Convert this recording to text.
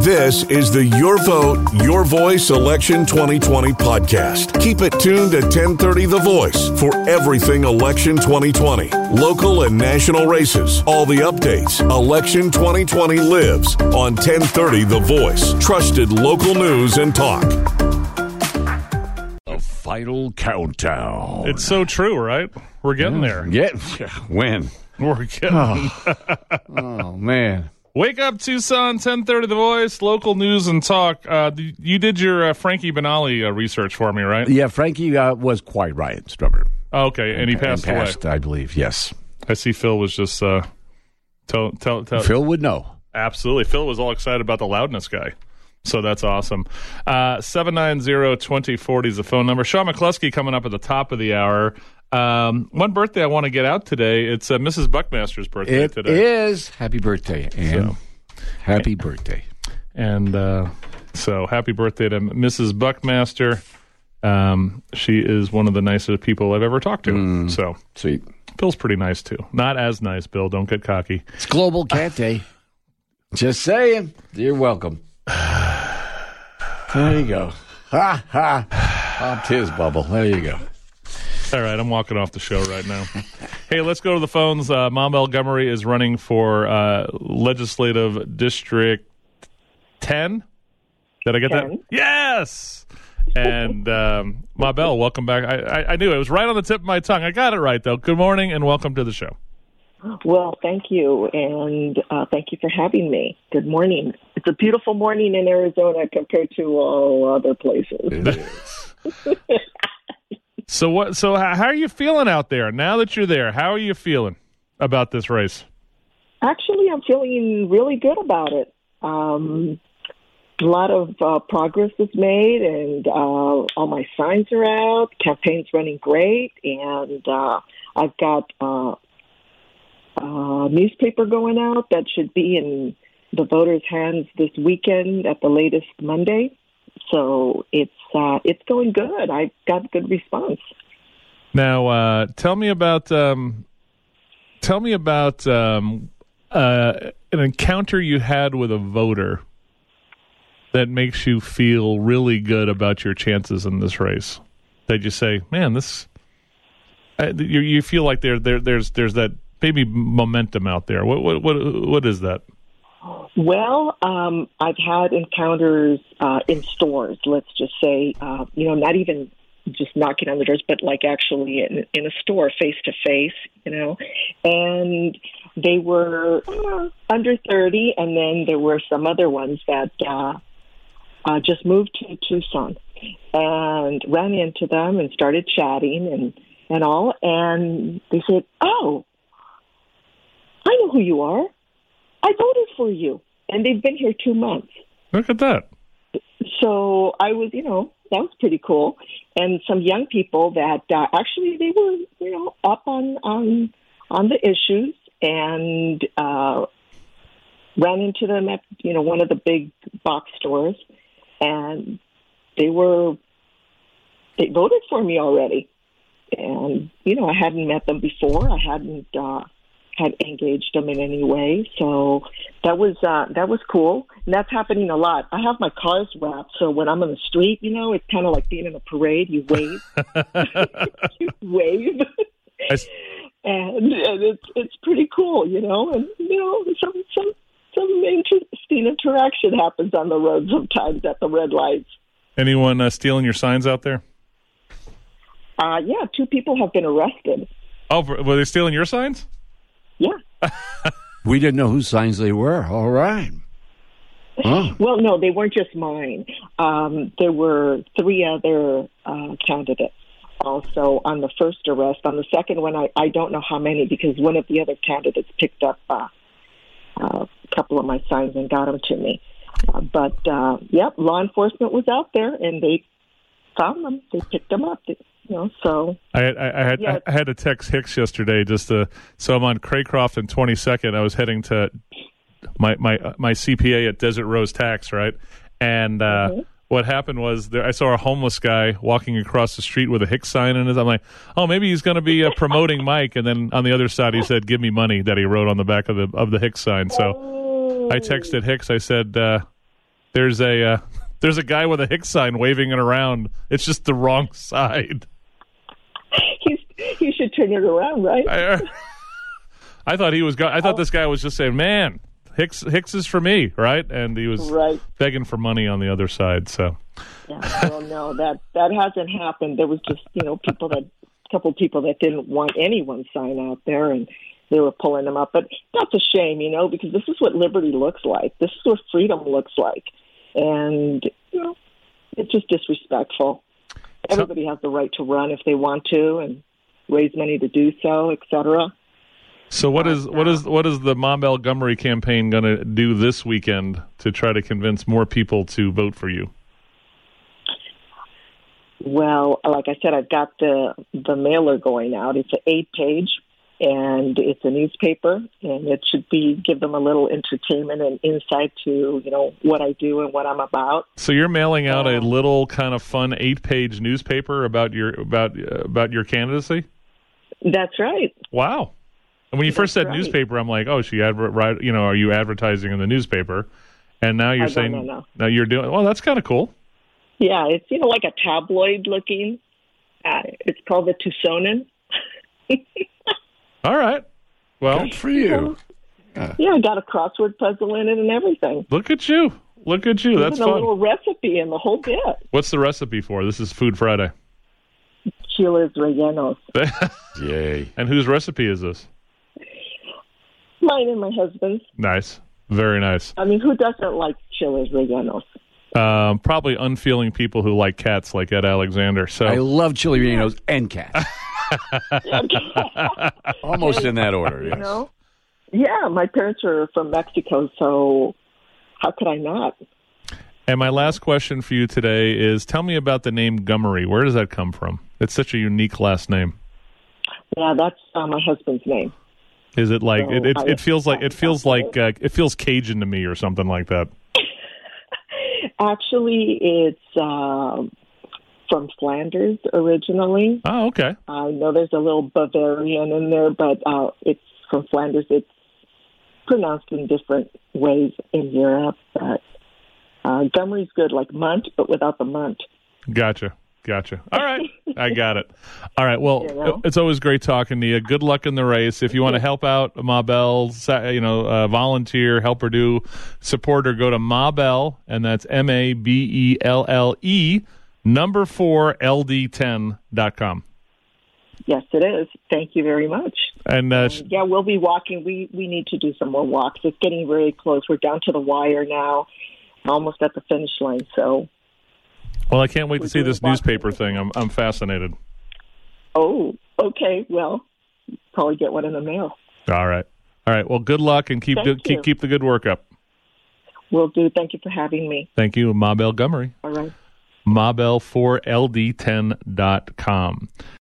This is the Your Vote, Your Voice Election 2020 podcast. Keep it tuned to 1030 The Voice for everything Election 2020. Local and national races, all the updates. Election 2020 lives on 1030 The Voice. Trusted local news and talk. The final countdown. It's so true, right? We're getting there. When? We're getting Oh, man. Wake up, Tucson, 1030 The Voice, local news and talk. You did your Frankie Benali research for me, right? Yeah, Frankie was quite right, Strummer. Oh, okay, and he passed away. I believe, yes. I see Phil was just... tell. Phil would know. Absolutely. Phil was all excited about the loudness guy. So that's awesome. 790-2040 is the phone number. Sean McCluskey coming up at the top of the hour. One birthday I want to get out today. It's Mrs. Buckmaster's birthday today. It is. Happy birthday, Ann. Happy birthday. And so happy birthday to Mrs. Buckmaster. She is one of the nicest people I've ever talked to. So Sweet. Bill's pretty nice, too. Not as nice, Bill. Don't get cocky. It's Global Cat Day. Just saying. You're welcome. There you go. Ha, ha. Popped his bubble. There you go. All right, I'm walking off the show right now. Hey, let's go to the phones. Mom Montgomery is running for Legislative District 10. Did I get 10. that? Yes! And Ma Bell, welcome back. I knew it was right on the tip of my tongue. I got it right, though. Good morning and welcome to the show. Well, thank you, and thank you for having me. Good morning. It's a beautiful morning in Arizona compared to all other places. It is. So how are you feeling out there now that you're there? How are you feeling about this race? Actually, I'm feeling really good about it. A lot of progress is made, and all my signs are out. Campaign's running great, and I've got a newspaper going out that should be in the voters' hands this weekend at the latest Monday. So it's going good. I got good response. Now, tell me about an encounter you had with a voter that makes you feel really good about your chances in this race. That you say, man, this you feel like there's that maybe momentum out there. What is that? Well, I've had encounters in stores, let's just say, not even just knocking on the doors, but like actually in a store face to face, and they were under 30. And then there were some other ones that just moved to Tucson and ran into them and started chatting and all. And they said, "Oh, I know who you are. I voted for you." And they've been here 2 months. Look at that. So I was, that was pretty cool. And some young people that actually they were, up on the issues, and ran into them at, one of the big box stores. And they voted for me already. And, I hadn't met them before. I hadn't had engaged them in any way. So that was cool. And that's happening a lot. I have my cars wrapped, so when I'm on the street, it's kind of like being in a parade. You wave. You wave. And it's pretty cool, and, some interesting interaction happens on the road sometimes at the red lights. Anyone stealing your signs out there? Yeah, 2 people have been arrested. Oh, were they stealing your signs? Yeah. We didn't know whose signs they were. All right. Oh. Well, no, they weren't just mine. There were 3 other candidates also on the first arrest. On the second one, I don't know how many, because one of the other candidates picked up a couple of my signs and got them to me. But law enforcement was out there, and they found them. They picked them up. So I had to text Hicks yesterday so I'm on Craycroft and 22nd. I was heading to my CPA at Desert Rose Tax, right? And what happened was I saw a homeless guy walking across the street with a Hicks sign in his. I'm like, oh, maybe he's going to be promoting Mike. And then on the other side, he said, "Give me money," that he wrote on the back of the Hicks sign. So I texted Hicks. I said, there's a guy with a Hicks sign waving it around. It's just the wrong side. He should turn it around, right? I thought I thought this guy was just saying, "Man, Hicks is for me," right? And he was begging for money on the other side. So, yeah, well, no, that hasn't happened. There was just a couple people that didn't want anyone's sign out there, and they were pulling them up. But that's a shame, because this is what liberty looks like. This is what freedom looks like, and it's just disrespectful. Everybody has the right to run if they want to and raise money to do so, etc. So what is the Ma Bell Gummery campaign going to do this weekend to try to convince more people to vote for you? Well, like I said, I've got the mailer going out. It's an 8-page, and it's a newspaper, and it should give them a little entertainment and insight to what I do and what I'm about. So you're mailing out a little kind of fun 8-page newspaper about your candidacy? That's right. Wow. And when you first said newspaper, I'm like, oh, are you advertising in the newspaper? And now you're saying, no. Now you're doing, well, that's kind of cool. Yeah, it's, like a tabloid looking. It's called the Tucsonan. All right. Well, good for you. Yeah, I got a crossword puzzle in it and everything. Look at you. That's fun. A little recipe in the whole bit. What's the recipe for? This is Food Friday. Chiles rellenos. Yay. And whose recipe is this? Mine and my husband's. Nice. Very nice. I mean, who doesn't like chiles rellenos? Probably unfeeling people who like cats like Ed Alexander. So I love chili rellenos and cats. Almost in that order, yes. Yeah, my parents are from Mexico, so how could I not? And my last question for you today is, tell me about the name Gummery. Where does that come from? It's such a unique last name. Yeah, that's my husband's name. Is it like it feels Cajun to me or something like that? Actually, it's from Flanders originally. Oh, okay. I know there's a little Bavarian in there, but it's from Flanders. It's pronounced in different ways in Europe. But Gummery's good, like munt, but without the munt. Gotcha. All right. I got it. All right. Well, it's always great talking to you. Good luck in the race. If you want to help out Ma Bell, volunteer, help her do, support her, go to Ma Bell, and that's MABELLE, 4LD10.com. Yes, it is. Thank you very much. And we'll be walking. We need to do some more walks. It's getting very close. We're down to the wire now, almost at the finish line. So. Well, I can't wait to see this newspaper thing. I'm fascinated. Oh, okay. Well, probably get one in the mail. All right. Well, good luck and keep the good work up. Will do. Thank you for having me. Thank you, Ma Bell Gummery. All right. MaBell4LD10.com.